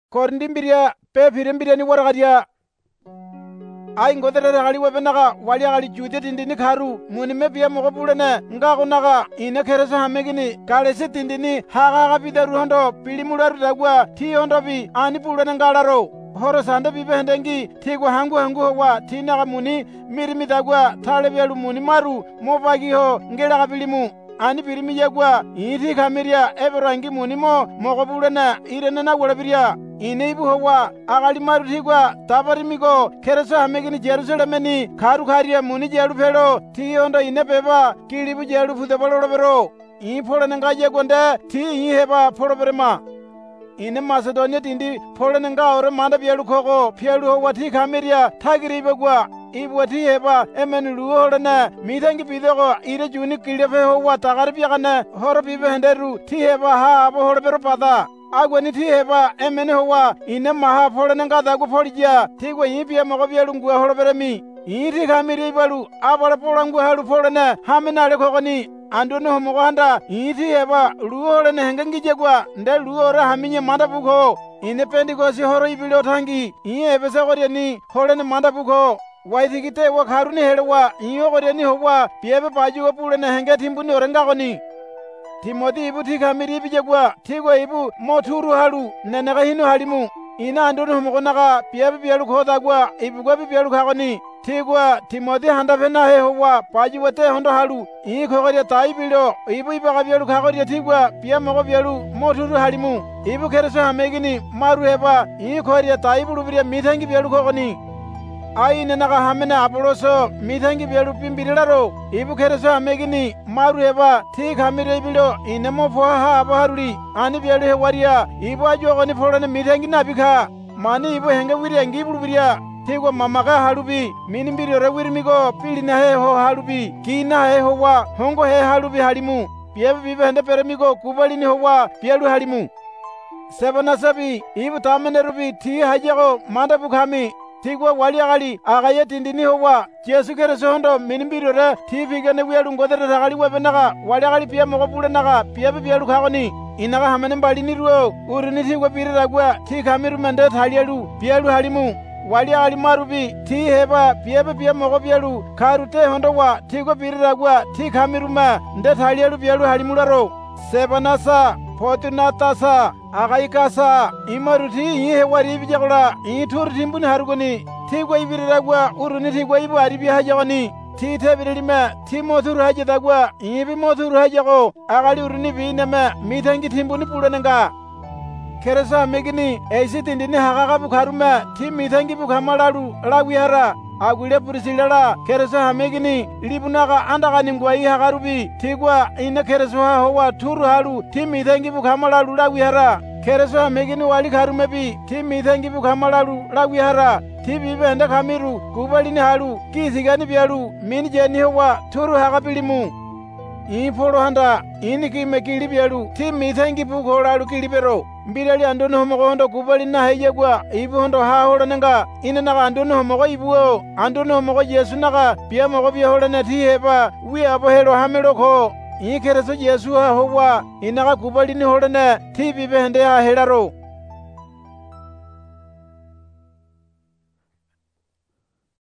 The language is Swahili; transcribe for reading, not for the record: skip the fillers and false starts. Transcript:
Korndimbiria pe pirimbiria ni waragaria. Ai ngoderere gali webenaga wali gali jude tindini karu muni mebia mogobulene nga gonaga ine keresa hamegini kalese tindini haga bidaru hondo pilimularu dagwa ti hondo bi ani bulene ngalaro horo sande bibe hendengi tigwa hangu wa tinaga muni mirimi dagwa tale bialu muni maru mobagi ho ngelaga bilimu ani birimi yagwa iti kamiria eberangi muni mogobulene irene na walabiria ineibu howa agali maru tigwa tabarimigo keresa hamegini Jerusalemeni karu karia muni jelu pelo ti hondo ine beba kilibu jelu fude bolobero I polene ngaje gonde ti I heba poloberema ine Macedonia tindi polene nga ore manda bielu kogo pielu howa ti kamiria tagiri begwa ibwati heba emeni luholene mithengi bidego ire juni kilefe howa tagarbiagane horo bibe henderu ti heba ha abo holbero pada agweni ti heba emeni howa ine maha polene nga dagu polija tigwe yipia mogo bielu ngwe holoberemi iti kamiri ibalu abale polangu halu polene haminale kogoni andone homogo handa iti heba luholene hengengijegwa nde luhore haminye manda buko ine pendikosi horo ibilo tangi iye ebese gorieni holene manda buko waithikite wa karuni helewa iyo gorieni howa piebe pajugo pulene henge timbuni orengagoni Timothy ibu tikamiri ibijegwa tigwe ibu moturu halu nenega hinu halimu ina andone homogonaga piebe bielu kodagwa ibugwa bibielu kagoni tigwa Timothy handa fena he howa pajuwete hondo halu ii kogoria taibilo ibu ibaga bielu kagoria tigwa pia mogo bielu moturu halimu ibu kereso hamegini maru heba ii kogoria taibulu biria mithengi bielu kogoni ai nenaga hamene Apoloso mithengi bielu pimbirilaro ibu kereso hamegini maru heba ti kamire ibilo inemo foha abaharuli ani bielu hewaria ibu ajogoni folene mithengi nabika mani ibu henge wiria ngibulu biria tigwa mamaga halubi minimbiriore wirimigo pilina he ho halubi kina he howa hongo he halubi halimu piebe bibe hende peremigo kubalini howa pielu halimu sebana sabi ibu tamenerubi ti hajago manda bukami tigwa wali agali agaye tindini howa Jesu kereso hondo minimbiriore ti bigane wielu ngodere agali webenaga wali agali pia mogo bulenaga piebe bielu kagoni inaga hamene mbalini ruo urini tigwa biriragwa ti kamiru mende thalielu pielu halimu wali agali marubi ti heba piebe pia mogo bielu karute hondo wa tigwa biriragwa ti kamiruma nde thalielu bielu halimularo sebanasa Fortunatasa agaikasa imaruti ihe wari ibijagula itur timbuni harugoni tigwa ibiriragwa uruni tigwa ibu aribi hajagoni ti tebirilime ti moturu hajadagwa ibi moturu hajago agali uruni bineme mithengi timbuni pulenenga keresa megini eisi tindini hagaga bukharume ti mithengi bukhamalalu lawihara agwile purisilala kereso hamegini libunaga andagani ngwai hagarubi tigwa ine kereso ha howa turu halu ti mithengi bukhamalalu lawihara kereso hamegini wali karumebi ti mithengi bukhamalalu lawihara ti bibe hende kamiru kubalini halu kisigani bialu mini jeni howa turu hagabilimu Ipolo handa ini kime kilibialu ti mithengi bukholalu kilibero mbirali andone homogo hondo kubali na heyegwa ibu hondo ha holenenga ine naga andone homogo ibuo andone homogo Yesu naga pia mogo bia holene ti heba wi abo helo hameloko ikereso Yesu ha howa inaga kubali ni holene ti bibe hende ha helaro